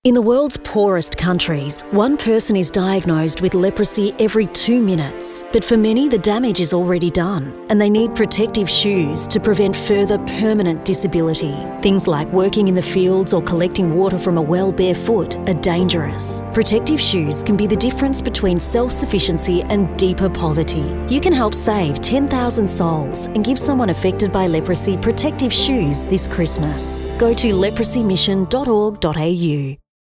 In the world's poorest countries, one person is diagnosed with leprosy every 2 minutes. But for many, the damage is already done, and they need protective shoes to prevent further permanent disability. Things like working in the fields or collecting water from a well barefoot are dangerous. Protective shoes can be the difference between self-sufficiency and deeper poverty. You can help save 10,000 souls and give someone affected by leprosy protective shoes this Christmas. Go to leprosymission.org.au.